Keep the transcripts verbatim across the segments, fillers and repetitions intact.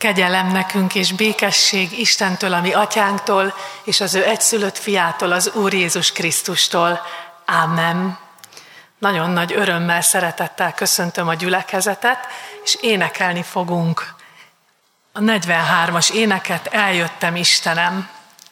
Kegyelem nekünk és békesség Istentől, a mi atyánktól, és az ő egyszülött fiától, az Úr Jézus Krisztustól. Ámen. Nagyon nagy örömmel, szeretettel köszöntöm a gyülekezetet, és énekelni fogunk a negyvenhármas éneket, Eljöttem Istenem.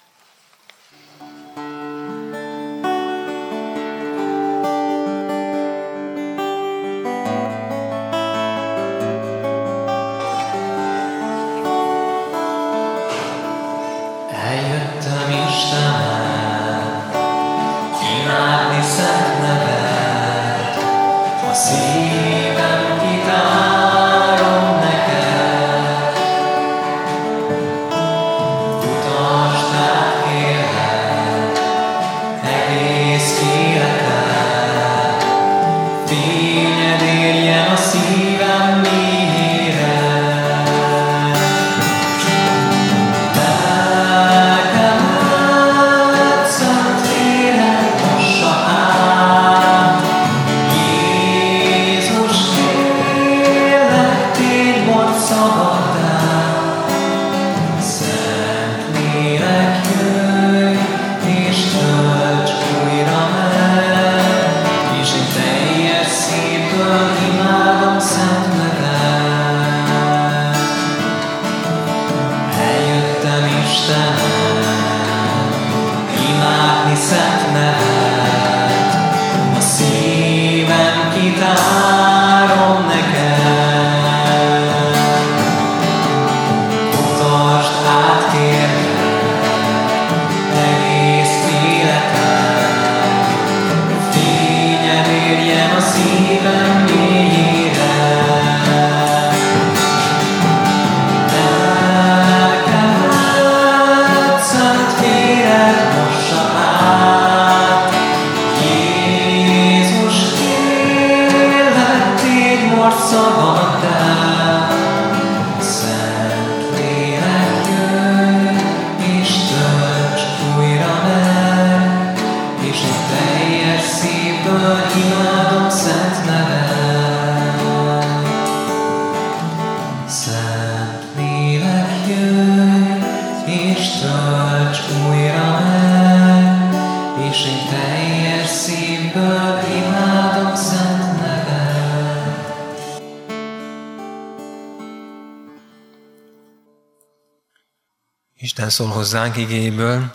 Isten szól hozzánk igéjéből,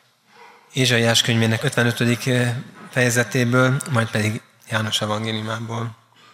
Ézsaiás könyvének ötvenötödik fejezetéből, majd pedig János evangéliumából.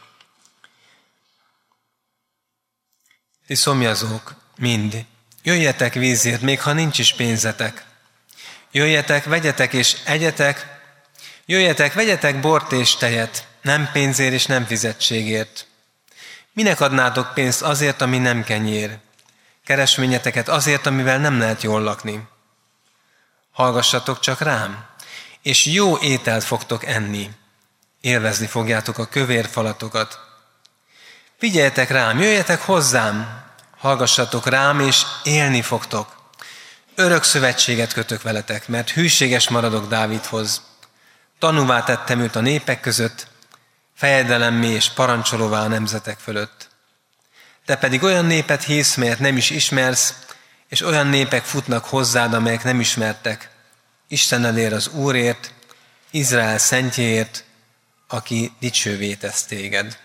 Ti szomjazók, mind, jöjjetek vízért, még ha nincs is pénzetek. Jöjjetek, vegyetek és egyetek, jöjjetek, vegyetek bort és tejet, nem pénzért és nem fizetségért. Minek adnátok pénzt azért, ami nem kenyér? Keresményeteket azért, amivel nem lehet jól lakni. Hallgassatok csak rám, és jó ételt fogtok enni. Élvezni fogjátok a kövér falatokat. Figyeljetek rám, jöjjetek hozzám, hallgassatok rám, és élni fogtok. Örök szövetséget kötök veletek, mert hűséges maradok Dávidhoz. Tanúvá tettem őt a népek között, fejedelemmé és parancsolóvá a nemzetek fölött. Te pedig olyan népet hívsz, melyet nem is ismersz, és olyan népek futnak hozzád, amelyek nem ismertek. Isten elér az Úrért, Izrael szentjéért, aki dicsővé tesz téged.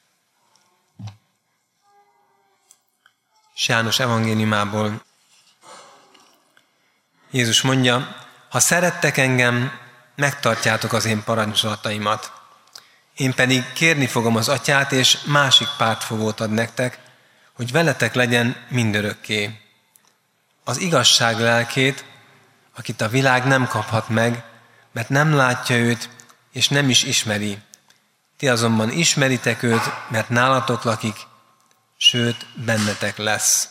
János evangéliumából. Jézus mondja, ha szerettek engem, megtartjátok az én parancsolataimat. Én pedig kérni fogom az Atyát, és másik pártfogót ad nektek, hogy veletek legyen mindörökké. Az igazság lelkét, akit a világ nem kaphat meg, mert nem látja őt, és nem is ismeri. Ti azonban ismeritek őt, mert nálatok lakik, sőt, bennetek lesz.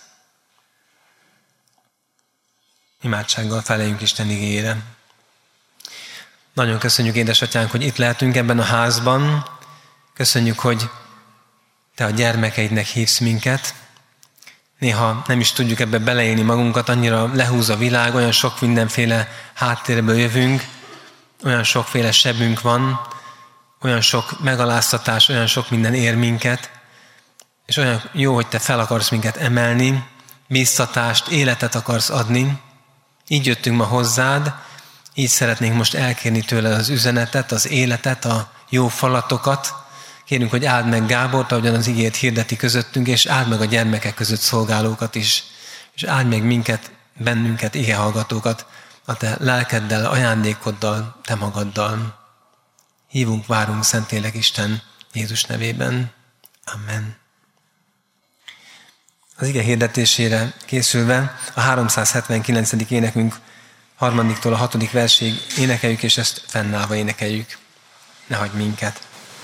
Imádsággal feleljünk Isten igéjére. Nagyon köszönjük, édesatyánk, hogy itt lehetünk ebben a házban. Köszönjük, hogy te a gyermekeidnek hívsz minket. Néha nem is tudjuk ebbe beleélni magunkat, annyira lehúz a világ, olyan sok mindenféle háttérből jövünk, olyan sokféle sebünk van, olyan sok megaláztatás, olyan sok minden ér minket, és olyan jó, hogy te fel akarsz minket emelni, bíztatást, életet akarsz adni. Így jöttünk ma hozzád, így szeretnénk most elkérni tőled az üzenetet, az életet, a jó falatokat. Kérünk, hogy áld meg Gábort, ahogyan az igét hirdeti közöttünk, és áld meg a gyermekek között szolgálókat is. És áld meg minket, bennünket, igehallgatókat a te lelkeddel, ajándékoddal, te magaddal. Hívunk, várunk, Szentlélek Isten, Jézus nevében. Amen. Az ige hirdetésére készülve a háromszázhetvenkilencedik énekünk harmadiktól a hatodik verséig énekeljük, és ezt fennállva énekeljük. Ne hagyj minket!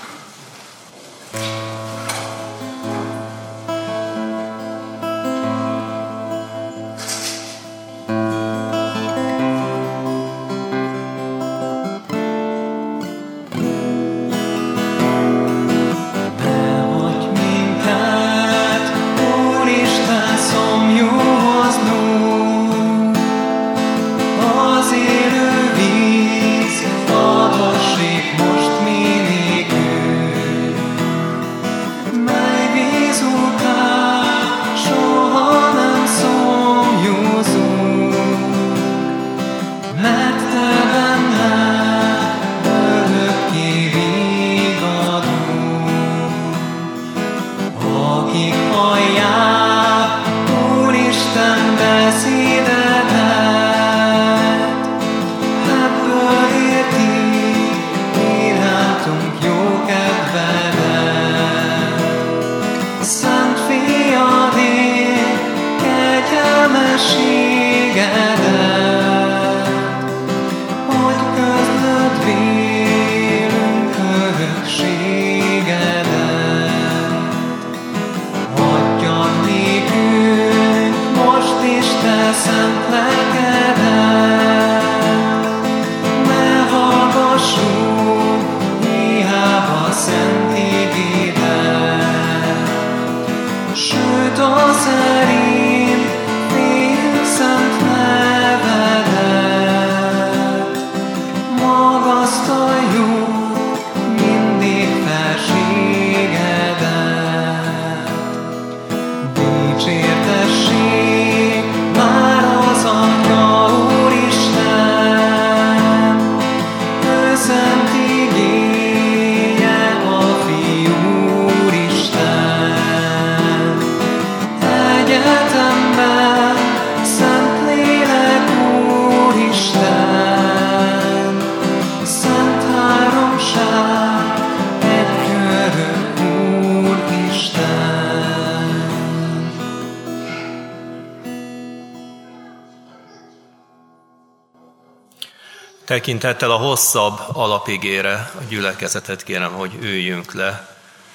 Tekintettel a hosszabb alapigére a gyülekezetet kérem, hogy üljünk le.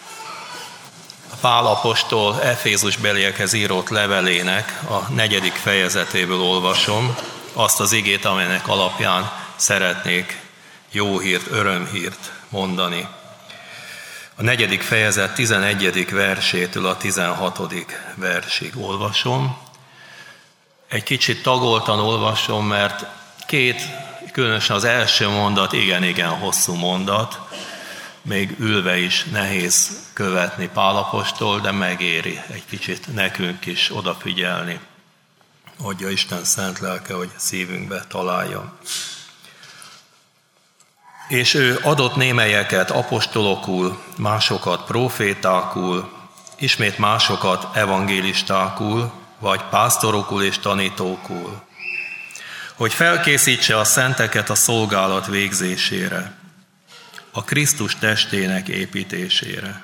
A Pál apostol Efézusbeliekhez írott levelének a negyedik fejezetéből olvasom azt az igét, amelynek alapján szeretnék jó hírt, örömhírt mondani. A negyedik fejezet tizenegyedik versétől a tizenhatodik versig olvasom. Egy kicsit tagoltan olvasom, mert két, különösen az első mondat igen-igen hosszú mondat, még ülve is nehéz követni Pál apostol, de megéri egy kicsit nekünk is odafigyelni. Adja Isten szent lelke, hogy szívünkbe találjon. És ő adott némelyeket apostolokul, másokat profétákul, ismét másokat evangélistákul, vagy pásztorokul és tanítókul, hogy felkészítse a szenteket a szolgálat végzésére, a Krisztus testének építésére.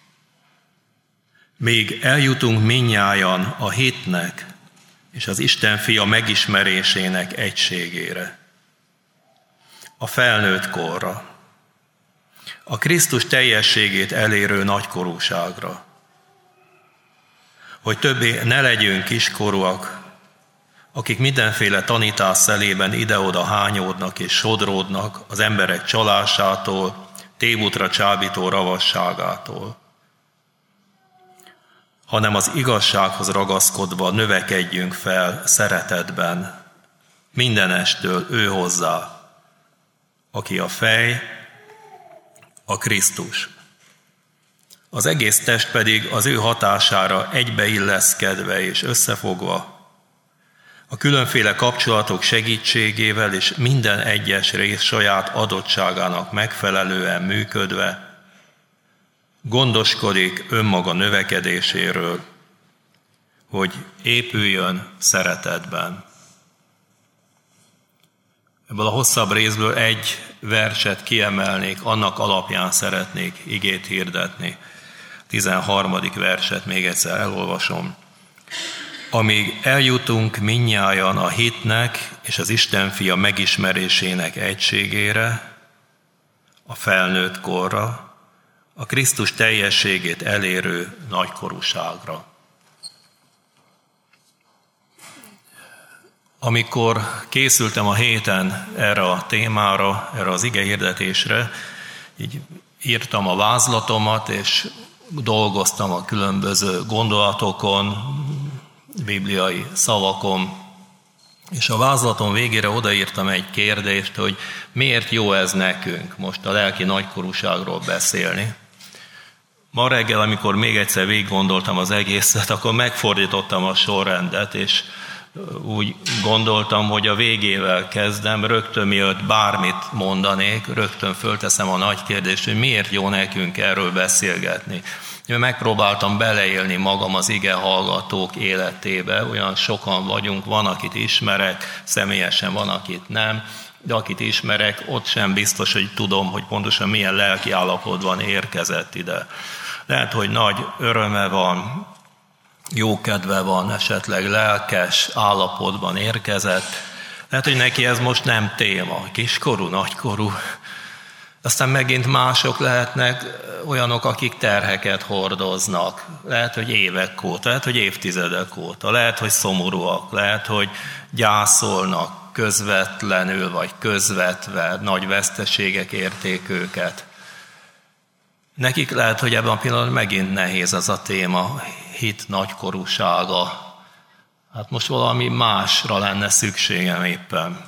Míg eljutunk mindnyájan a hitnek és az Isten fia megismerésének egységére, a felnőtt korra, a Krisztus teljességét elérő nagykorúságra, hogy többé ne legyünk kiskorúak, akik mindenféle tanítás szelében ide-oda hányódnak és sodródnak az emberek csalásától, tévútra csábító ravasságától, hanem az igazsághoz ragaszkodva növekedjünk fel szeretetben, mindenestől ő hozzá, aki a fej, a Krisztus. Az egész test pedig az ő hatására egybeilleszkedve és összefogva, a különféle kapcsolatok segítségével és minden egyes rész saját adottságának megfelelően működve, gondoskodik önmaga növekedéséről, hogy épüljön szeretetben. Ebből a hosszabb részből egy verset kiemelnék, annak alapján szeretnék igét hirdetni. tizenharmadik verset még egyszer elolvasom. Amíg eljutunk mindnyájan a hitnek és az Isten fia megismerésének egységére, a felnőtt korra, a Krisztus teljességét elérő nagykorúságra. Amikor készültem a héten erre a témára, erre az igehirdetésre, így írtam a vázlatomat, és dolgoztam a különböző gondolatokon, bibliai szavakon, és a vázlatom végére odaírtam egy kérdést, hogy miért jó ez nekünk most a lelki nagykorúságról beszélni. Ma reggel, amikor még egyszer végig gondoltam az egészet, akkor megfordítottam a sorrendet, és úgy gondoltam, hogy a végével kezdem, rögtön mielőtt bármit mondanék, rögtön fölteszem a nagy kérdést, hogy miért jó nekünk erről beszélgetni. Én megpróbáltam beleélni magam az ige hallgatók életébe, olyan sokan vagyunk, van, akit ismerek, személyesen van, akit nem, de akit ismerek, ott sem biztos, hogy tudom, hogy pontosan milyen lelki állapotban érkezett ide. Lehet, hogy nagy öröme van, jó kedve van, esetleg lelkes állapotban érkezett. Lehet, hogy neki ez most nem téma, kiskorú, nagykorú. Aztán megint mások lehetnek olyanok, akik terheket hordoznak. Lehet, hogy évek óta, lehet, hogy évtizedek óta, lehet, hogy szomorúak, lehet, hogy gyászolnak közvetlenül vagy közvetve, nagy veszteségek érték őket. Nekik lehet, hogy ebben a pillanatban megint nehéz az a téma, hit nagykorúsága. Hát most valami másra lenne szükségem éppen.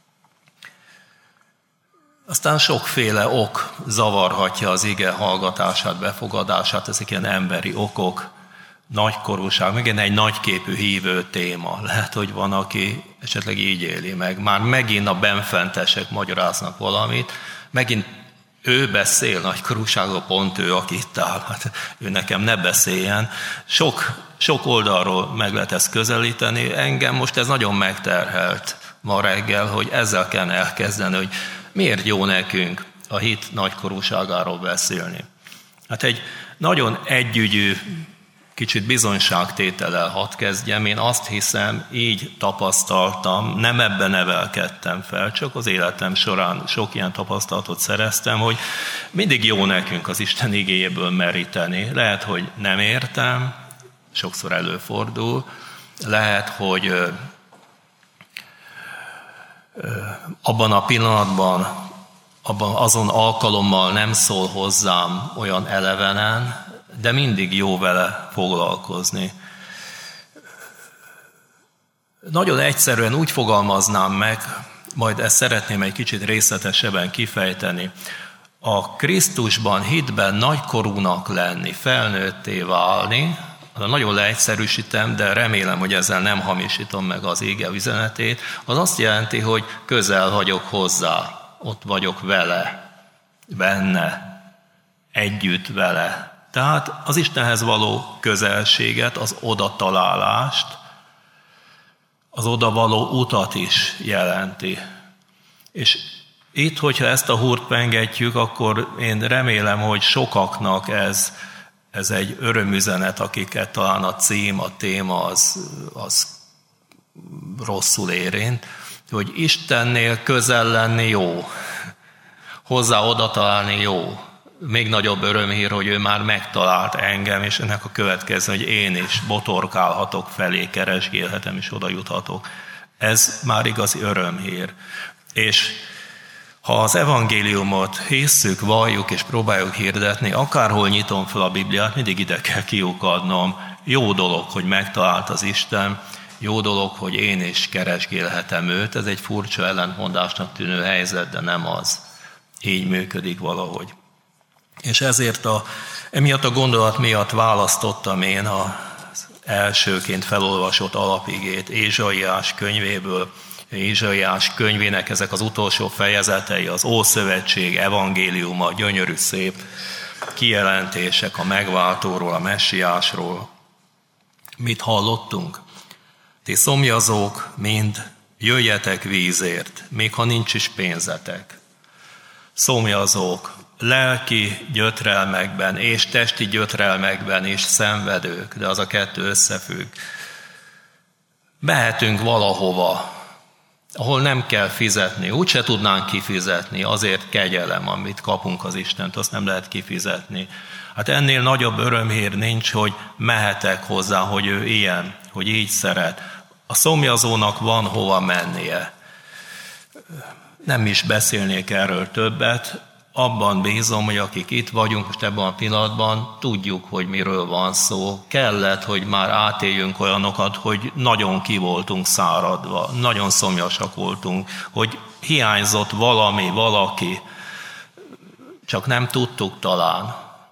Aztán sokféle ok zavarhatja az ige hallgatását, befogadását, ezek ilyen emberi okok, nagykorúság, megint egy nagyképű hívő téma. Lehet, hogy van, aki esetleg így éli meg. Már megint a benfentesek magyaráznak valamit, megint ő beszél nagykorúságról, pont ő, aki itt áll. Hát ő nekem ne beszéljen. Sok, sok oldalról meg lehet ezt közelíteni. Engem most ez nagyon megterhelt ma reggel, hogy ezzel kell elkezdeni, hogy miért jó nekünk a hit nagykorúságáról beszélni. Hát egy nagyon együgyű, kicsit bizonyságtétellel hadd kezdjem. Én azt hiszem, így tapasztaltam, nem ebben nevelkedtem fel, csak az életem során sok ilyen tapasztalatot szereztem, hogy mindig jó nekünk az Isten igéjéből meríteni. Lehet, hogy nem értem, sokszor előfordul, lehet, hogy ö, ö, abban a pillanatban, abban azon alkalommal nem szól hozzám olyan elevenen, de mindig jó vele foglalkozni. Nagyon egyszerűen úgy fogalmaznám meg, majd ezt szeretném egy kicsit részletesebben kifejteni. A Krisztusban, hitben nagykorúnak lenni, felnőtté válni, nagyon leegyszerűsítem, de remélem, hogy ezzel nem hamisítom meg az ige üzenetét, az azt jelenti, hogy közel vagyok hozzá, ott vagyok vele, benne, együtt vele. Tehát az Istenhez való közelséget, az odatalálást, az oda való utat is jelenti. És itt, hogyha ezt a húrt pengetjük, akkor én remélem, hogy sokaknak ez, ez egy örömüzenet, akiket talán a cím, a téma az, az rosszul érint, hogy Istennél közel lenni jó, hozzá oda találni jó. Még nagyobb örömhír, hogy ő már megtalált engem, és ennek a következő, hogy én is botorkálhatok felé, keresgélhetem, és oda juthatok. Ez már igazi örömhír. És ha az evangéliumot hisszük, valljuk és próbáljuk hirdetni, akárhol nyitom fel a Bibliát, mindig ide kell kiukadnom. Jó dolog, hogy megtalált az Isten, jó dolog, hogy én is keresgélhetem őt. Ez egy furcsa ellentmondásnak tűnő helyzet, de nem az. Így működik valahogy. És ezért a Emiatt a gondolat miatt választottam én az elsőként felolvasott alapigét Ézsaiás könyvéből. Ézsaiás könyvének ezek az utolsó fejezetei, az Ószövetség evangéliuma, gyönyörű szép kijelentések a megváltóról, a messiásról. Mit hallottunk? Ti szomjazók mind, jöjjetek vízért, még ha nincs is pénzetek. Szomjazók, lelki gyötrelmekben és testi gyötrelmekben is szenvedők, de az a kettő összefügg. Mehetünk valahova, ahol nem kell fizetni, úgyse tudnánk kifizetni, azért kegyelem, amit kapunk az Istent, azt nem lehet kifizetni. Hát ennél nagyobb örömhír nincs, hogy mehetek hozzá, hogy ő ilyen, hogy így szeret. A szomjazónak van hova mennie. Nem is beszélnék erről többet, abban bízom, hogy akik itt vagyunk most ebben a pillanatban, tudjuk, hogy miről van szó. Kellett, hogy már átéljünk olyanokat, hogy nagyon ki voltunk száradva, nagyon szomjasak voltunk, hogy hiányzott valami, valaki, csak nem tudtuk talán.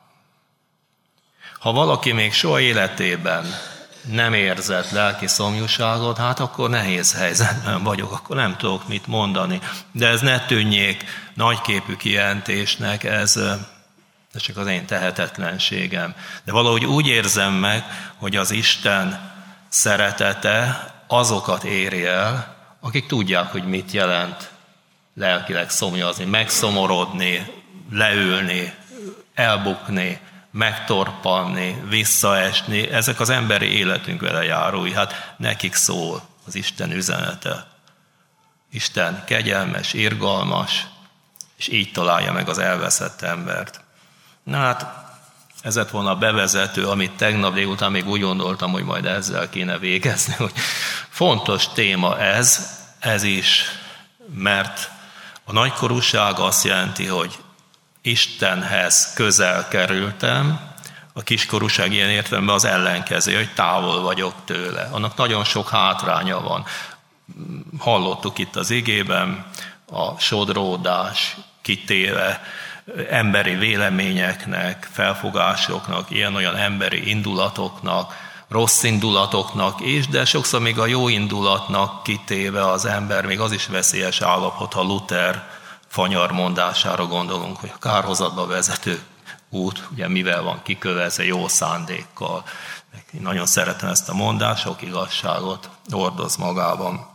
Ha valaki még soha életében nem érzett lelki szomjúságot, hát akkor nehéz helyzetben vagyok, akkor nem tudok mit mondani. De ez ne tűnjék nagyképű kijelentésnek, ez, ez csak az én tehetetlenségem. De valahogy úgy érzem meg, hogy az Isten szeretete azokat éri el, akik tudják, hogy mit jelent lelkileg szomjazni, megszomorodni, leülni, elbukni, megtorpanni, visszaesni, ezek az emberi életünk vele járói, hát nekik szól az Isten üzenete. Isten kegyelmes, irgalmas, és így találja meg az elveszett embert. Na hát, ez lett volna a bevezető, amit tegnap délután még úgy gondoltam, hogy majd ezzel kéne végezni, hogy fontos téma ez, ez is, mert a nagykorúság azt jelenti, hogy Istenhez közel kerültem, a kiskorúság ilyen értelemben az ellenkező, hogy távol vagyok tőle. Annak nagyon sok hátránya van. Hallottuk itt az igében, a sodródás, kitéve emberi véleményeknek, felfogásoknak, ilyen-olyan emberi indulatoknak, rossz indulatoknak is, de sokszor még a jó indulatnak kitéve az ember, még az is veszélyes állapot, ha Luther fanyar mondására gondolunk, hogy a kárhozatba vezető út, ugye mivel van kikövezve, jó szándékkal. Én nagyon szeretem ezt a mondást, sok igazságot hordoz magában.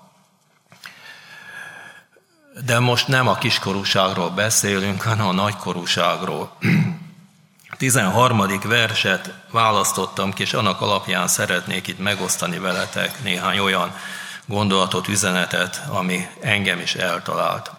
De most nem a kiskorúságról beszélünk, hanem a nagykorúságról. A tizenharmadik verset választottam ki, és annak alapján szeretnék itt megosztani veletek néhány olyan gondolatot, üzenetet, ami engem is eltalált.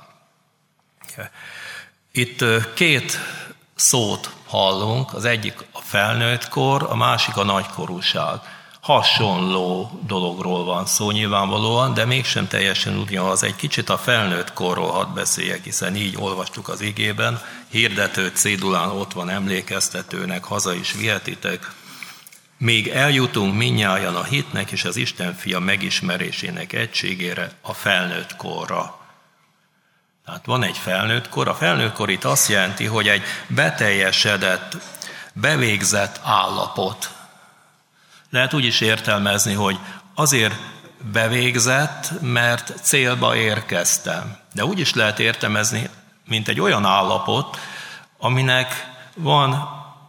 Itt két szót hallunk, az egyik a felnőttkor, a másik a nagykorúság. Hasonló dologról van szó nyilvánvalóan, de mégsem teljesen ugyanaz. Egy kicsit a felnőttkorról hadd beszéljek, hiszen így olvastuk az igében. Hirdető cédulán ott van emlékeztetőnek, haza is vihetitek. Még eljutunk mindnyájan a hitnek és az Isten fia megismerésének egységére, a felnőttkorra. Tehát van egy felnőttkor. A felnőttkor itt azt jelenti, hogy egy beteljesedett, bevégzett állapot. Lehet úgy is értelmezni, hogy azért bevégzett, mert célba érkeztem. De úgy is lehet értelmezni, mint egy olyan állapot, aminek van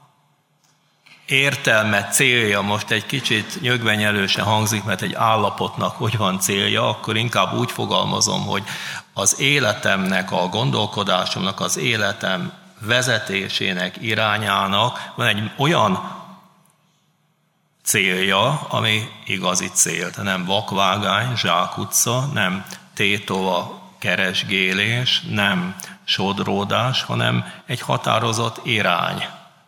értelme, célja, most egy kicsit nyögvenyelősen hangzik, mert egy állapotnak hogy van célja, akkor inkább úgy fogalmazom, hogy az életemnek, a gondolkodásomnak, az életem vezetésének, irányának van egy olyan célja, ami igazi cél. Nem vakvágány, zsákutca, nem tétova keresgélés, nem sodródás, hanem egy határozott irány.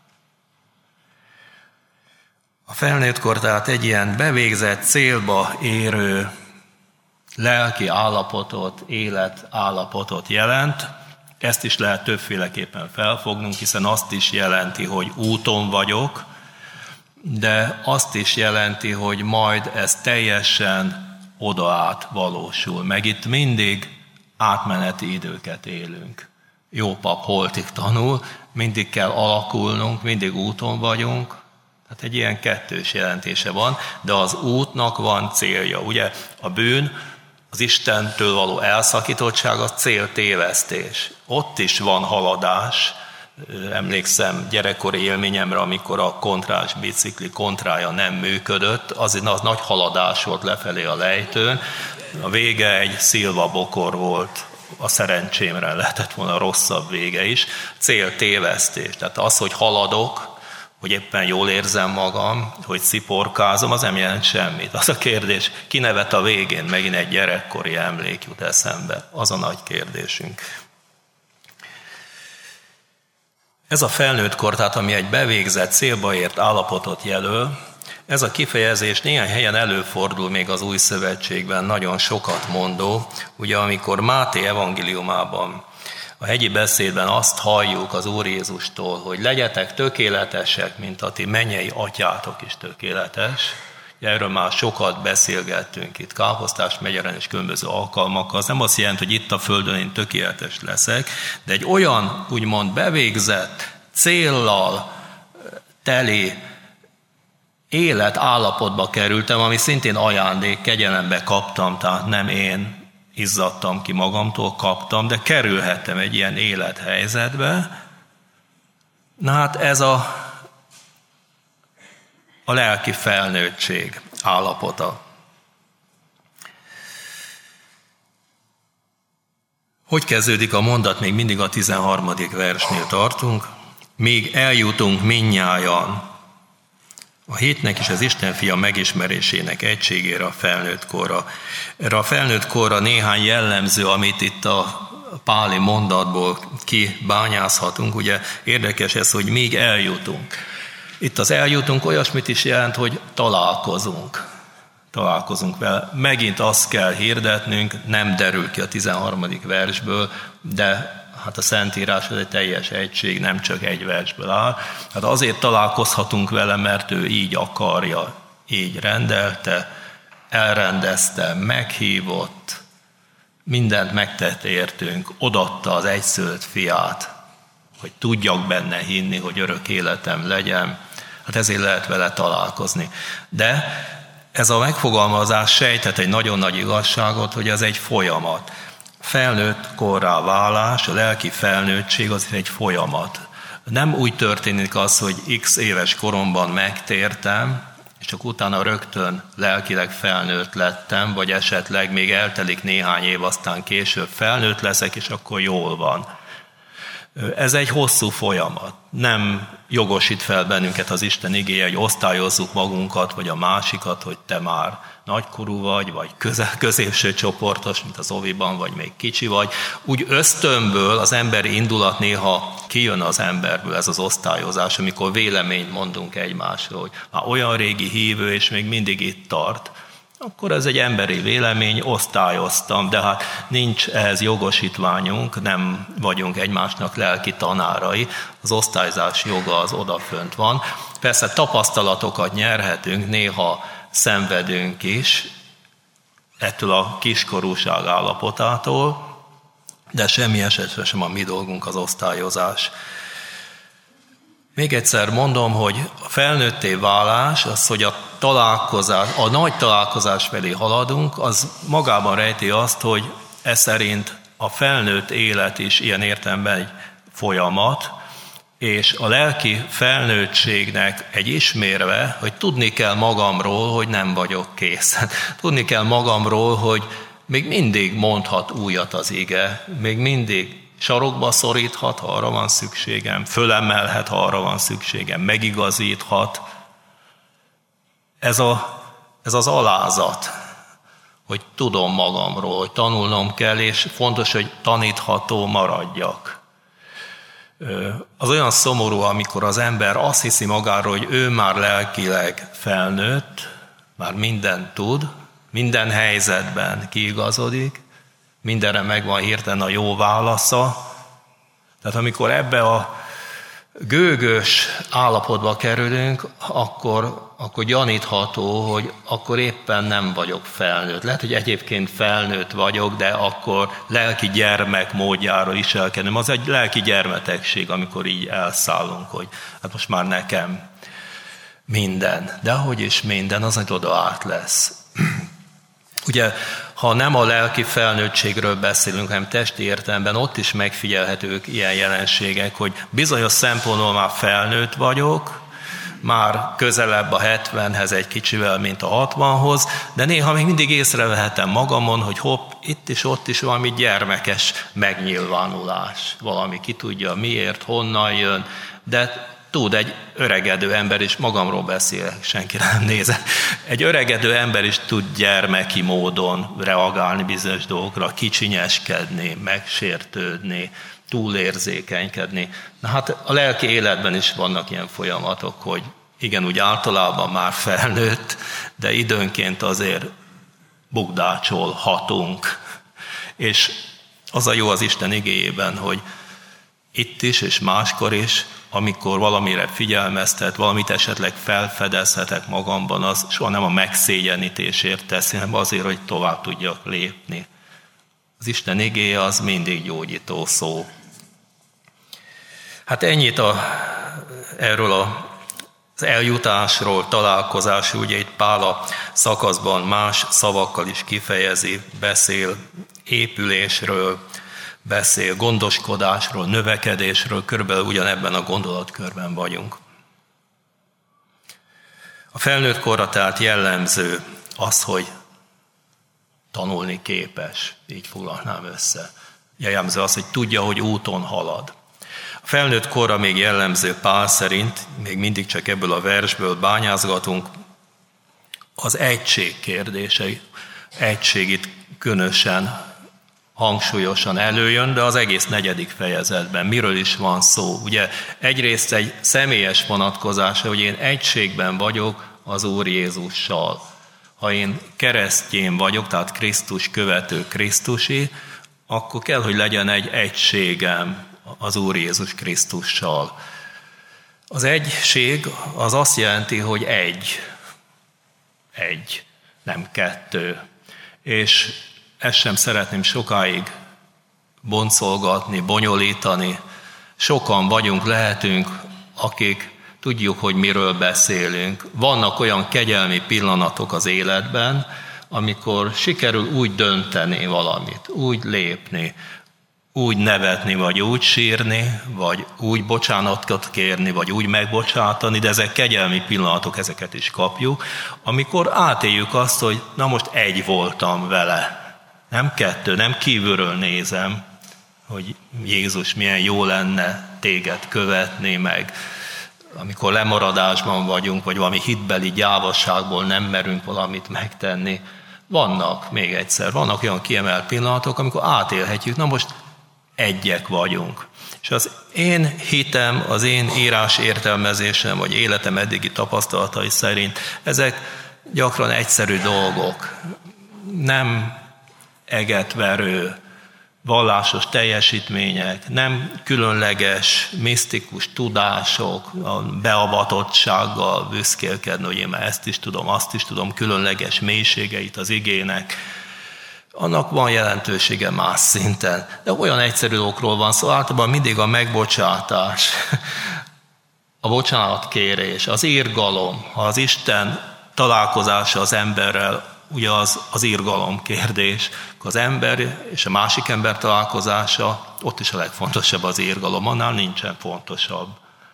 A felnőttkor tehát egy ilyen bevégzett, célba érő lelki állapotot, életállapotot jelent. Ezt is lehet többféleképpen felfognunk, hiszen azt is jelenti, hogy úton vagyok, de azt is jelenti, hogy majd ez teljesen odaát valósul. Meg itt mindig átmeneti időket élünk. jó pap holtig tanul, mindig kell alakulnunk, mindig úton vagyunk. Tehát egy ilyen kettős jelentése van, de az útnak van célja. Ugye a bűn, az Istentől való elszakítottság, a céltévesztés. Ott is van haladás. Emlékszem gyerekkori élményemre, amikor a kontrás bicikli kontrája nem működött, az, az nagy haladás volt lefelé a lejtőn. A vége egy szilvabokor volt, a szerencsémre lehetett volna rosszabb vége is. Céltévesztés. Tehát az, hogy haladok, hogy éppen jól érzem magam, hogy sziporkázom, az nem jelent semmit. Az a kérdés, ki nevet a végén, megint egy gyerekkori emlék jut eszembe. Az a nagy kérdésünk. Ez a felnőtt kor, tehát ami egy bevégzett, célba ért állapotot jelöl, ez a kifejezés néhány helyen előfordul még az Új Szövetségben, nagyon sokat mondó. Ugye amikor Máté evangéliumában, a hegyi beszédben azt halljuk az Úr Jézustól, hogy legyetek tökéletesek, mint a ti mennyei atyátok is tökéletes. Erről már sokat beszélgettünk itt Káposztás megyeren és különböző alkalmakkal. Az nem azt jelenti, hogy itt a földön én tökéletes leszek, de egy olyan úgymond bevégzett, céllal teli élet állapotba kerültem, ami szintén ajándék, kegyelembe kaptam, tehát nem én izzadtam ki magamtól, kaptam, de kerülhettem egy ilyen élethelyzetbe. Na hát ez a, a lelki felnőttség állapota. Hogy kezdődik a mondat? Még mindig a tizenharmadik versnél tartunk. Még eljutunk mindnyájan a hétnek és az Isten fia megismerésének egységére, a felnőtt korra. Erre a felnőtt korra néhány jellemző, amit itt a páli mondatból kibányázhatunk. Ugye érdekes ez, hogy még eljutunk. Itt az eljutunk olyasmit is jelent, hogy találkozunk. Találkozunk vele. Megint azt kell hirdetnünk, nem derül ki a tizenharmadik versből, de hát a Szentírás az egy teljes egység, nem csak egy versből áll. Hát azért találkozhatunk vele, mert ő így akarja, így rendelte, elrendezte, meghívott, mindent megtett értünk, odaadta az egyszülött fiát, hogy tudjak benne hinni, hogy örök életem legyen. Hát ezért lehet vele találkozni. De ez a megfogalmazás sejthet egy nagyon nagy igazságot, hogy ez egy folyamat. Felnőtt korrá válás, a lelki felnőttség az egy folyamat. Nem úgy történik az, hogy x éves koromban megtértem, és csak utána rögtön lelkileg felnőtt lettem, vagy esetleg még eltelik néhány év, aztán később felnőtt leszek, és akkor jól van. Ez egy hosszú folyamat. Nem jogosít fel bennünket az Isten igéje, hogy osztályozzuk magunkat, vagy a másikat, hogy te már nagykorú vagy, vagy közel, középső csoportos, mint az oviban, vagy még kicsi vagy. Úgy ösztönből az emberi indulat néha kijön az emberből ez az osztályozás, amikor véleményt mondunk egymásról, hogy már olyan régi hívő, és még mindig itt tart. Akkor ez egy emberi vélemény, osztályoztam, de hát nincs ehhez jogosítványunk, nem vagyunk egymásnak lelki tanárai, az osztályzás joga az odafönt van. Persze tapasztalatokat nyerhetünk, néha szenvedünk is ettől a kiskorúság állapotától, de semmi esetre sem a mi dolgunk az osztályozás. Még egyszer mondom, hogy a felnőtté válás, az, hogy a találkozás, a nagy találkozás felé haladunk, az magában rejti azt, hogy ez szerint a felnőtt élet is ilyen értelemben egy folyamat, és a lelki felnőttségnek egy ismérve, hogy tudni kell magamról, hogy nem vagyok kész. Tudni kell magamról, hogy még mindig mondhat újat az ige, még mindig sarokba szoríthat, ha arra van szükségem, fölemelhet, ha arra van szükségem, megigazíthat. Ez, a, ez az alázat, hogy tudom magamról, hogy tanulnom kell, és fontos, hogy tanítható maradjak. Az olyan szomorú, amikor az ember azt hiszi magáról, hogy ő már lelkileg felnőtt, már mindent tud, minden helyzetben kiigazodik, mindenre megvan hirtelen a jó válasza. Tehát amikor ebbe a gőgös állapotba kerülünk, akkor, akkor gyanítható, hogy akkor éppen nem vagyok felnőtt. Lehet, hogy egyébként felnőtt vagyok, de akkor lelki gyermek módjára viselkedem. Az egy lelki gyermetegség, amikor így elszállunk, hogy hát most már nekem minden. De ahogy is minden, az egy oda át lesz. Ugye, ha nem a lelki felnőttségről beszélünk, hanem testi értelemben, ott is megfigyelhetők ilyen jelenségek, hogy bizonyos szempontból már felnőtt vagyok, már közelebb a hetvenhez egy kicsivel, mint a hatvanhoz, de néha még mindig észrevehetem magamon, hogy hopp, itt is, ott is valami gyermekes megnyilvánulás. Valami ki tudja miért, honnan jön, de tud, egy öregedő ember is, magamról beszélek, senkire nem nézek, egy öregedő ember is tud gyermeki módon reagálni bizonyos dolgokra, kicsinyeskedni, megsértődni, túlérzékenykedni. Na hát a lelki életben is vannak ilyen folyamatok, hogy igen, úgy általában már felnőtt, de időnként azért bukdácsolhatunk. És az a jó az Isten igéjében, hogy itt is és máskor is, amikor valamire figyelmeztet, valamit esetleg felfedezhetek magamban, az soha nem a megszégyenítésért teszi, hanem azért, hogy tovább tudjak lépni. Az Isten igéje az mindig gyógyító szó. Hát ennyit a, erről a, az eljutásról, találkozásról, ugye itt Pál a szakaszban más szavakkal is kifejezi, beszél épülésről, beszél gondoskodásról, növekedésről, körülbelül ugyanebben a gondolatkörben vagyunk. A felnőtt korra tehát jellemző az, hogy tanulni képes, így foglalnám össze. Jellemző az, hogy tudja, hogy úton halad. A felnőtt korra még jellemző Pál szerint, még mindig csak ebből a versből bányázgatunk, az egység kérdései. Egység itt különösen hangsúlyosan előjön, de az egész negyedik fejezetben miről is van szó. Ugye egyrészt egy személyes vonatkozása, hogy én egységben vagyok az Úr Jézussal. Ha én keresztjén vagyok, tehát Krisztus követő Krisztusi, akkor kell, hogy legyen egy egységem az Úr Jézus Krisztussal. Az egység az azt jelenti, hogy egy. Egy, nem kettő. És ezt sem szeretném sokáig boncolgatni, bonyolítani. Sokan vagyunk, lehetünk, akik tudjuk, hogy miről beszélünk. Vannak olyan kegyelmi pillanatok az életben, amikor sikerül úgy dönteni valamit, úgy lépni, úgy nevetni, vagy úgy sírni, vagy úgy bocsánatot kérni, vagy úgy megbocsátani, de ezek kegyelmi pillanatok, ezeket is kapjuk, amikor átéljük azt, hogy na most egy voltam vele. Nem kettő, nem kívülről nézem, hogy Jézus milyen jó lenne téged követni, meg amikor lemaradásban vagyunk, vagy valami hitbeli gyávasságból nem merünk valamit megtenni. Vannak, még egyszer, vannak olyan kiemelt pillanatok, amikor átélhetjük, na most egyek vagyunk. És az én hitem, az én írás értelmezésem, vagy életem eddigi tapasztalatai szerint, ezek gyakran egyszerű dolgok. Nem egetverő, vallásos teljesítmények, nem különleges, misztikus tudások, a beavatottsággal büszkélkedni, hogy én már ezt is tudom, azt is tudom, különleges mélységeit az igének. Annak van jelentősége más szinten. De olyan egyszerű dolgokról van szó, általában mindig a megbocsátás, a bocsánatkérés, az irgalom, ha az Isten találkozása az emberrel, ugye az, az irgalom kérdés, az ember és a másik ember találkozása, ott is a legfontosabb az irgalom, annál nincsen fontosabb.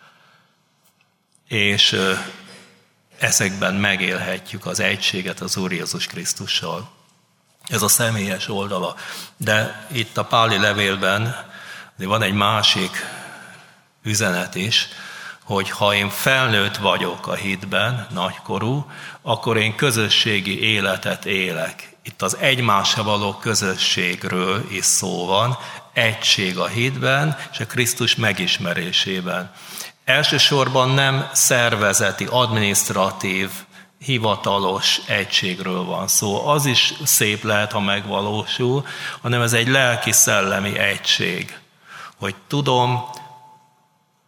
És ezekben megélhetjük az egységet az Úr Jézus Krisztussal. Ez a személyes oldala. De itt a páli levélben van egy másik üzenet is, hogy ha én felnőtt vagyok a hitben, nagykorú, akkor én közösségi életet élek. Itt az egymással való közösségről is szó van, egység a hitben és a Krisztus megismerésében. Elsősorban nem szervezeti, adminisztratív, hivatalos egységről van szó. Az is szép lehet, ha megvalósul, hanem ez egy lelki-szellemi egység. Hogy tudom,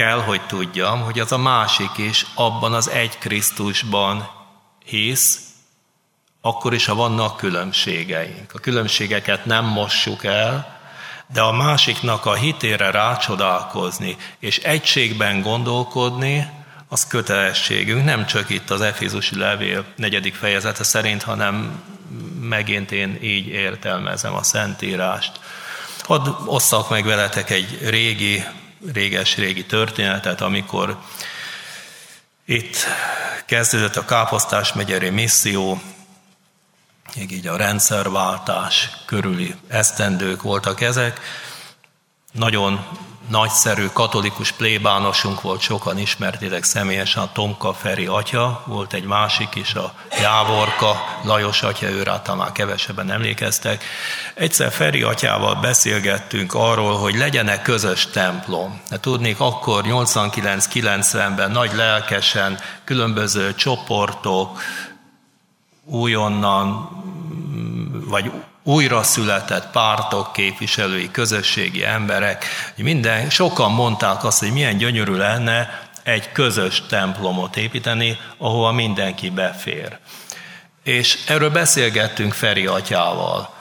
kell, hogy tudjam, hogy az a másik is abban az egy Krisztusban hisz, akkor is, ha vannak különbségeink. A különbségeket nem mossuk el, de a másiknak a hitére rácsodálkozni, és egységben gondolkodni, az kötelességünk, nem csak itt az Efézusi levél negyedik fejezete szerint, hanem megint én így értelmezem a Szentírást. Hadd osszak meg veletek egy régi, réges-régi történetet, amikor itt kezdődött a Káposztás megyeri misszió, még így a rendszerváltás körüli esztendők voltak ezek. Nagyon nagyszerű katolikus plébánosunk volt, sokan ismertétek személyesen, a Tomka Feri atya, volt egy másik is, a Jávorka Lajos atya, őrá talán kevesebben emlékeztek. Egyszer Feri atyával beszélgettünk arról, hogy legyen-e közös templom. De tudnék, akkor nyolcvankilenc-kilencvenben nagy lelkesen különböző csoportok, újonnan, vagy újra született pártok képviselői, közösségi emberek, minden, sokan mondták azt, hogy milyen gyönyörű lenne egy közös templomot építeni, ahova mindenki befér. És erről beszélgettünk Feri atyával.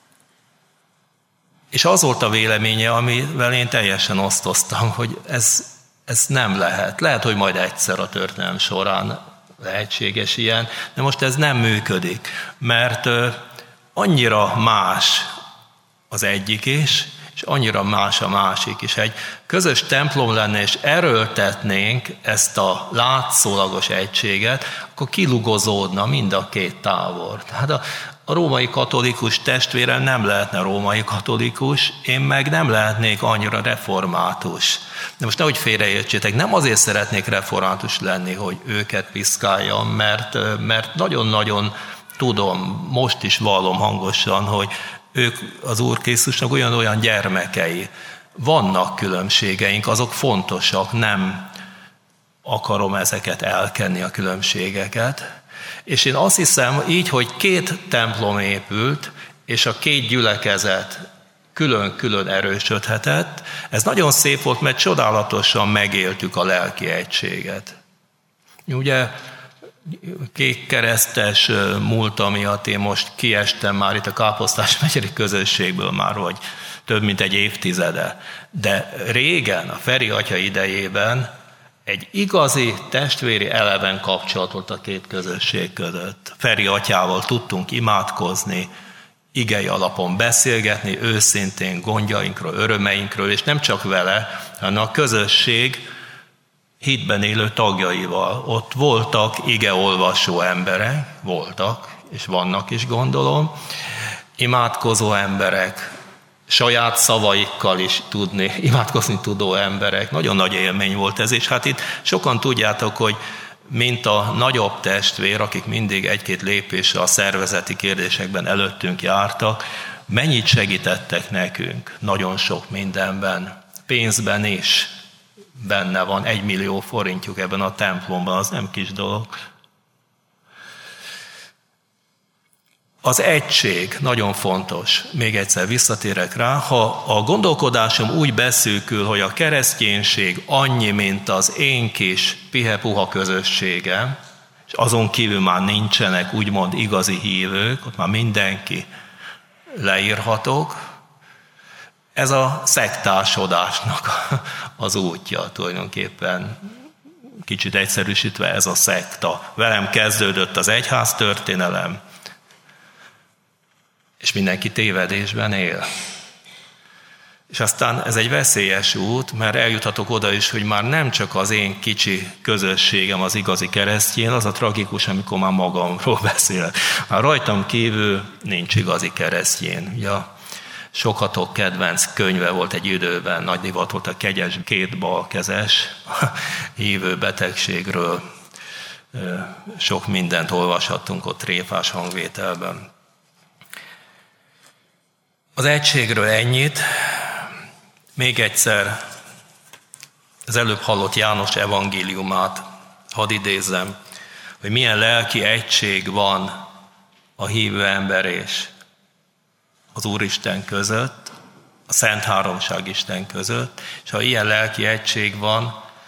És az volt a véleménye, amivel én teljesen osztoztam, hogy ez, ez nem lehet. Lehet, hogy majd egyszer a történelem során lehetséges ilyen, de most ez nem működik, mert annyira más az egyik is, és annyira más a másik is. Egy közös templom lenne, és erőltetnénk ezt a látszólagos egységet, akkor kilugozódna mind a két tábor. Tehát a, a római katolikus testvérem nem lehetne római katolikus, én meg nem lehetnék annyira református. De most nehogy félreértsétek, nem azért szeretnék református lenni, hogy őket piszkáljam, mert, mert nagyon-nagyon tudom, most is vallom hangosan, hogy ők az Úr Krisztusnak olyan-olyan gyermekei. Vannak különbségeink, azok fontosak, nem akarom ezeket elkenni, a különbségeket. És én azt hiszem, így, hogy két templom épült, és a két gyülekezet külön-külön erősödhetett, ez nagyon szép volt, mert csodálatosan megéltük a lelki egységet. Ugye, kékkeresztes múlta miatt én most kiestem már itt a Káposztás megyeri közösségből már, vagy több mint egy évtizede. De régen, a Feri atya idejében egy igazi testvéri eleven kapcsolat volt a két közösség között. Feri atyával tudtunk imádkozni, igei alapon beszélgetni, őszintén gondjainkról, örömeinkről, és nem csak vele, hanem a közösség hitben élő tagjaival. Ott voltak igeolvasó emberek, voltak, és vannak is gondolom, imádkozó emberek, saját szavaikkal is tudni, imádkozni tudó emberek. Nagyon nagy élmény volt ez, és hát itt sokan tudjátok, hogy mint a nagyobb testvér, akik mindig egy-két lépésre a szervezeti kérdésekben előttünk jártak, mennyit segítettek nekünk, nagyon sok mindenben, pénzben is. Benne van egy millió forintjuk ebben a templomban, az nem kis dolog. Az egység nagyon fontos. Még egyszer visszatérek rá. Ha a gondolkodásom úgy beszűkül, hogy a kereszténység annyi, mint az én kis pihe-puha közösségem, és azon kívül már nincsenek úgymond igazi hívők, ott már mindenki leírhatok, ez a szektásodásnak az útja tulajdonképpen. Kicsit egyszerűsítve ez a szekta. Velem kezdődött az egyház történelem, és mindenki tévedésben él. És aztán ez egy veszélyes út, mert eljuthatok oda is, hogy már nem csak az én kicsi közösségem az igazi keresztény, az a tragikus, amikor már magamról beszélek. Már rajtam kívül nincs igazi keresztény. Ugye sokatok kedvenc könyve volt egy időben, nagy divat volt a kegyes kétbalkezes hívő betegségről. Sok mindent olvashattunk ott tréfás hangvételben. Az egységről ennyit. Még egyszer az előbb hallott János evangéliumát hadd idézzem, hogy milyen lelki egység van a hívő ember és az Úristen között, a Szent Háromság Isten között, és ha ilyen lelki egység van,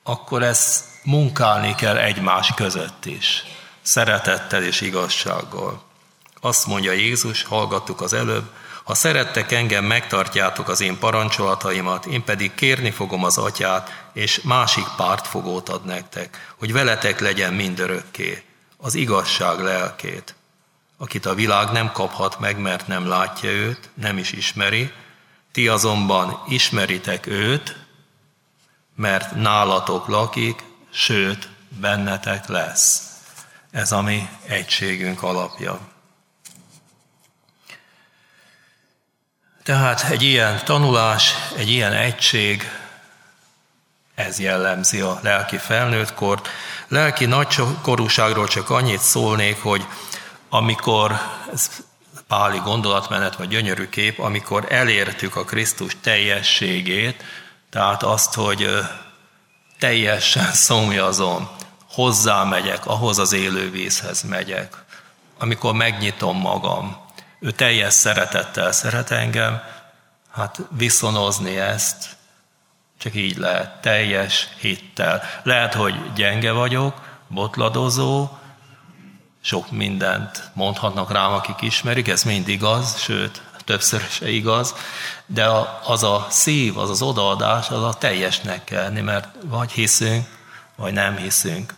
akkor ezt munkálni kell egymás között is, szeretettel és igazsággal. Azt mondja Jézus, hallgattuk az előbb, ha szerettek engem, megtartjátok az én parancsolataimat, én pedig kérni fogom az Atyát, és másik pártfogót ad nektek, hogy veletek legyen mindörökké, az igazság lelkét, akit a világ nem kaphat meg, mert nem látja őt, nem is ismeri, ti azonban ismeritek őt, mert nálatok lakik, sőt, bennetek lesz. Ez a mi egységünk alapja. Tehát egy ilyen tanulás, egy ilyen egység, ez jellemzi a lelki felnőttkort. Lelki nagykorúságról csak annyit szólnék, hogy amikor, ez páli gondolatmenet vagy gyönyörű kép, amikor elértük a Krisztus teljességét, tehát azt, hogy teljesen szomjazom, hozzámegyek, ahhoz az élővízhez megyek, amikor megnyitom magam, ő teljes szeretettel szeret engem, hát viszonozni ezt csak így lehet, teljes hittel. Lehet, hogy gyenge vagyok, botladozó, sok mindent mondhatnak rám, akik ismerik, ez mind igaz, sőt, többször se igaz, de az a szív, az az odaadás, az a teljesnek kell lenni, mert vagy hiszünk, vagy nem hiszünk.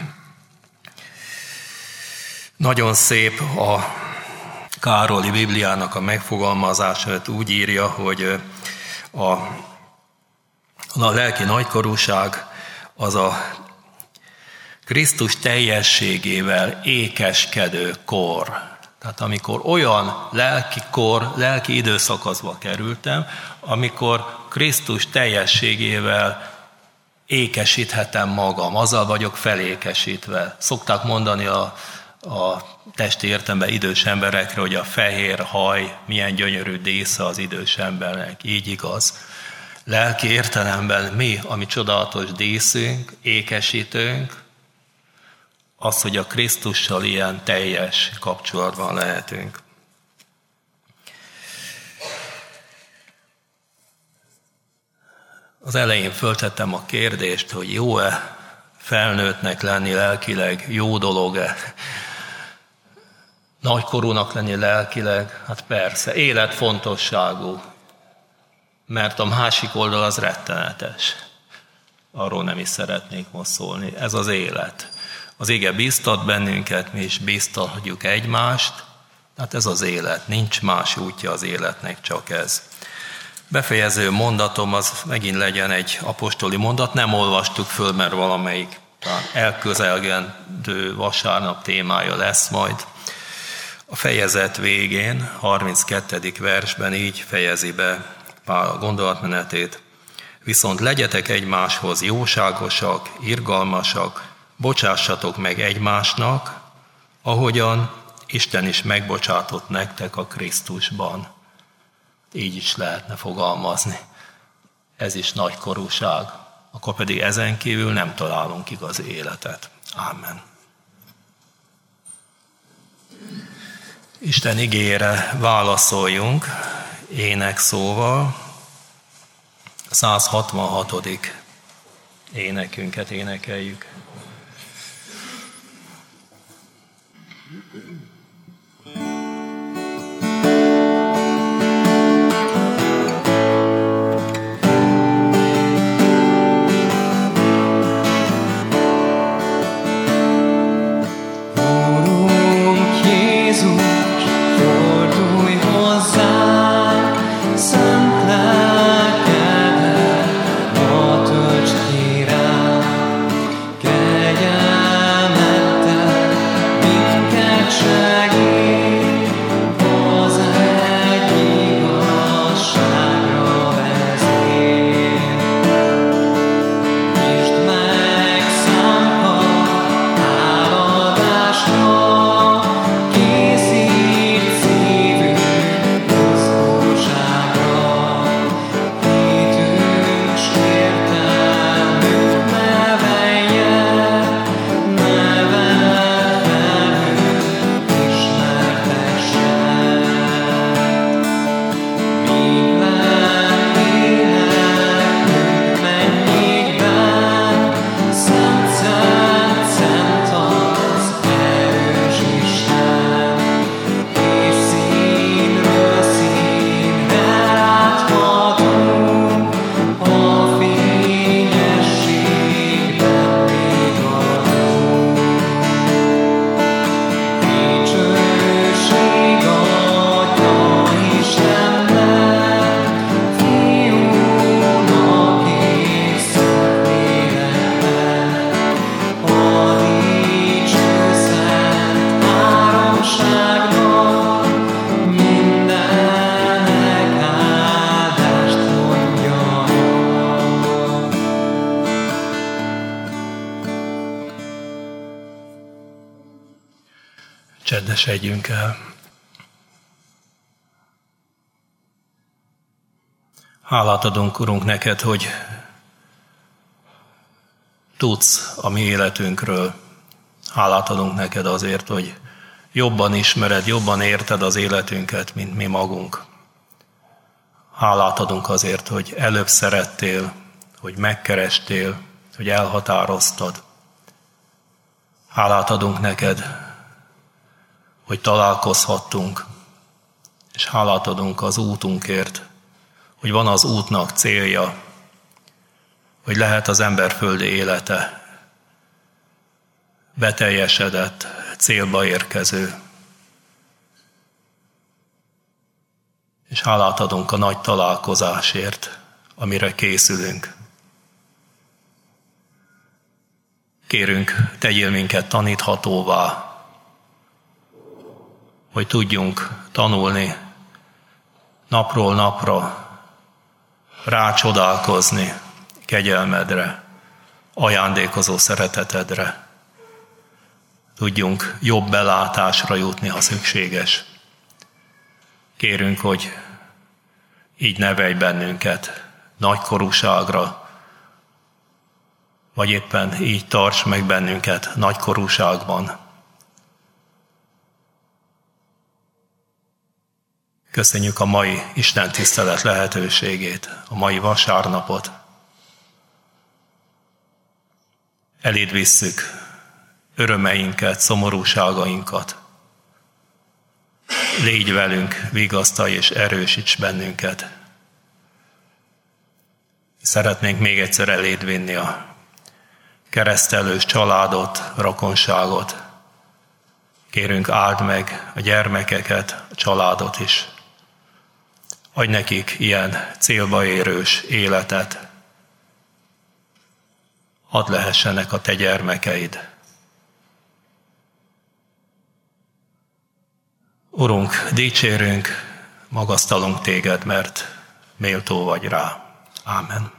Nagyon szép a Károli Bibliának a megfogalmazása, úgy írja, hogy a, a lelki nagykorúság az a Krisztus teljességével ékeskedő kor. Tehát amikor olyan lelki kor, lelki időszakaszba kerültem, amikor Krisztus teljességével ékesíthetem magam, azzal vagyok felékesítve. Szokták mondani a, a testi értelemben idős emberekre, hogy a fehér haj milyen gyönyörű dísze az idős embernek. Így igaz. Lelki értelemben mi, ami csodálatos díszünk, ékesítőnk, az, hogy a Krisztussal ilyen teljes kapcsolatban lehetünk. Az elején föltettem a kérdést, hogy jó-e felnőttnek lenni lelkileg, jó dolog-e nagykorúnak lenni lelkileg? Hát persze, életfontosságú, mert a másik oldal az rettenetes. Arról nem is szeretnék most szólni. Ez az élet. Az ige bíztat bennünket, mi is bíztatjuk egymást, hát ez az élet, nincs más útja az életnek, csak ez. Befejező mondatom az megint legyen egy apostoli mondat, nem olvastuk föl, mert valamelyik talán elközelgendő vasárnap témája lesz majd. A fejezet végén, harminckettedik versben így fejezi be Pál a gondolatmenetét. Viszont legyetek egymáshoz jóságosak, irgalmasak, bocsássatok meg egymásnak, ahogyan Isten is megbocsátott nektek a Krisztusban. Így is lehetne fogalmazni. Ez is nagykorúság. Akkor pedig ezen kívül nem találunk igazi életet. Ámen. Isten igére válaszoljunk énekszóval. száz hatvanhatodik énekünket énekeljük. Kegyelmeddel minket segíts. Csendesedjünk el. Hálát adunk, Urunk, neked, hogy tudsz a mi életünkről. Hálát adunk neked azért, hogy jobban ismered, jobban érted az életünket, mint mi magunk. Hálát adunk azért, hogy előbb szerettél, hogy megkerestél, hogy elhatároztad. Hálát adunk neked, hogy találkozhattunk, és hálát adunk az útunkért, hogy van az útnak célja, hogy lehet az emberföldi élete beteljesedett, célba érkező. És hálát adunk a nagy találkozásért, amire készülünk. Kérünk, tegyél minket taníthatóvá, hogy tudjunk tanulni napról napra, rácsodálkozni kegyelmedre, ajándékozó szeretetedre. Tudjunk jobb belátásra jutni, ha szükséges. Kérünk, hogy így nevelj bennünket nagykorúságra, vagy éppen így tarts meg bennünket nagykorúságban. Köszönjük a mai Isten tisztelet lehetőségét, a mai vasárnapot. Eléd visszük örömeinket, szomorúságainkat. Légy velünk, vigasztalj és erősíts bennünket. Szeretnénk még egyszer eléd vinni a keresztelős családot, rokonságot. Kérünk, áld meg a gyermekeket, a családot is. Adj nekik ilyen célba érős életet. Hadd lehessenek a te gyermekeid. Urunk, dicsérünk, magasztalunk téged, mert méltó vagy rá. Ámen.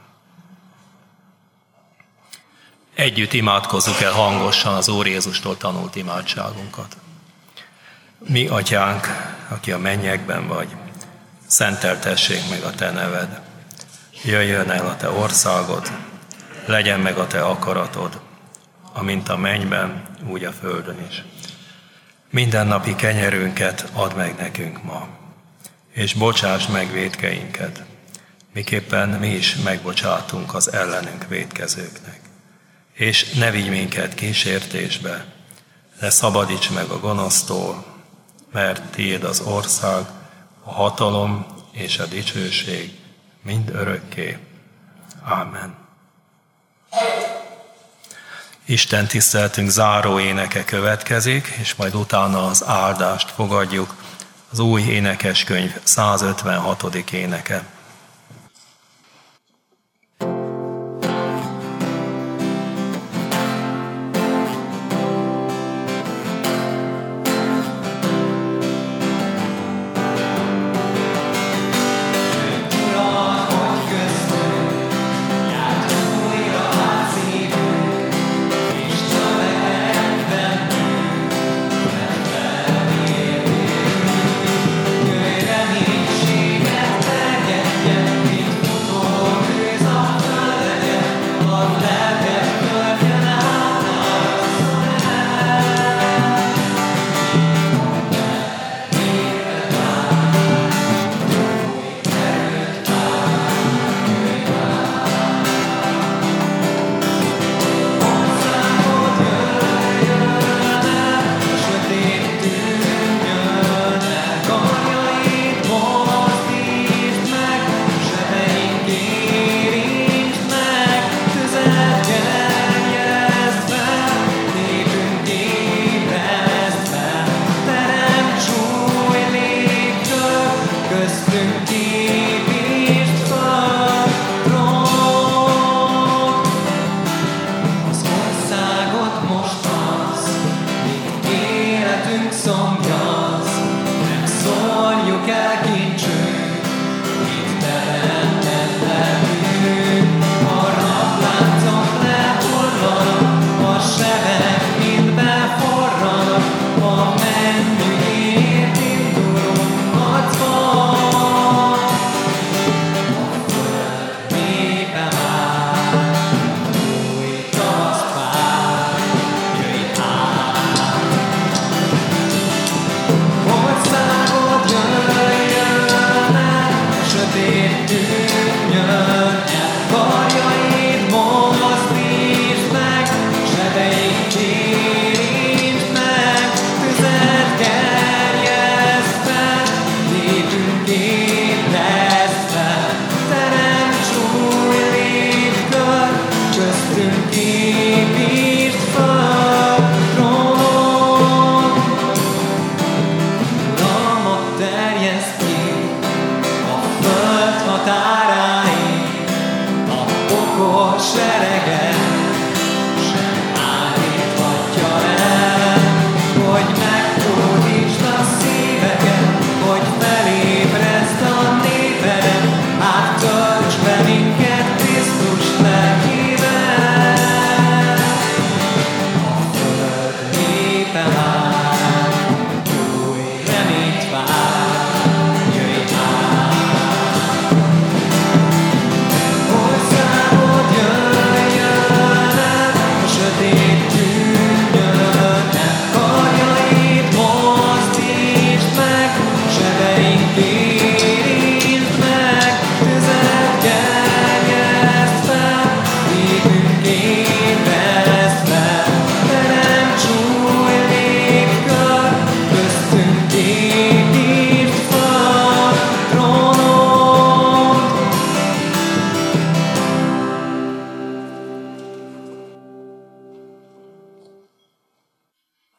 Együtt imádkozzuk el hangosan az Úr Jézustól tanult imádságunkat. Mi, Atyánk, aki a mennyekben vagy, szenteltessék meg a te neved. Jöjjön el a te országod, legyen meg a te akaratod, amint a mennyben, úgy a földön is. Mindennapi kenyerünket add meg nekünk ma, és bocsáss meg vétkeinket, miképpen mi is megbocsátunk az ellenünk vétkezőknek. És ne vigy minket kísértésbe, de szabadíts meg a gonosztól, mert tiéd az ország, a hatalom és a dicsőség mind örökké. Ámen. Isten tiszteltünk záró éneke következik, és majd utána az áldást fogadjuk. Az új énekeskönyv százötvenhatodik éneke. A sebek mind beforranak, a menny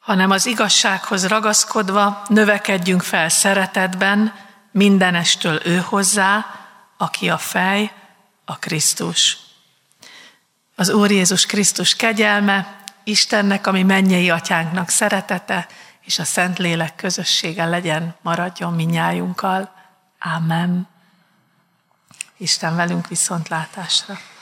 hanem az igazsághoz ragaszkodva növekedjünk fel szeretetben, mindenestől ő hozzá, aki a fej, a Krisztus. Az Úr Jézus Krisztus kegyelme, Istennek, ami mennyei atyánknak szeretete, és a Szentlélek közössége legyen, maradjon minnyájunkkal. Ámen. Isten velünk viszontlátásra.